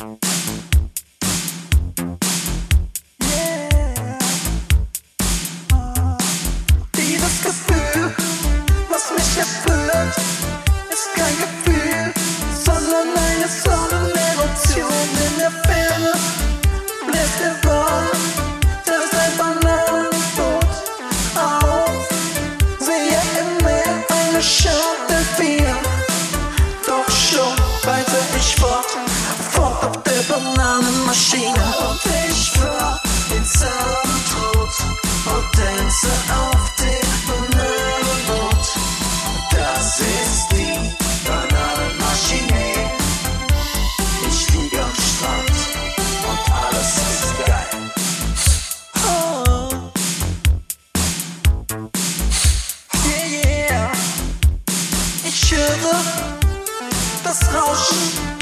Yeah. Dieses Gefühl, was mich erfüllt, ist kein Gefühl, sondern eine Sonnenerosion in der Ferne. Bläst der Ball, das ein Bananenboot auf. Sehe im Meer eine Schar Delfine. Doch schon reite ich fort auf der Bananenmaschine. Und ich fahr in Tod und tänze auf dem Bananenboot. Das ist die Bananenmaschine. Ich liege am Strand und alles ist geil. Oh. Yeah, yeah. Ich höre das Rauschen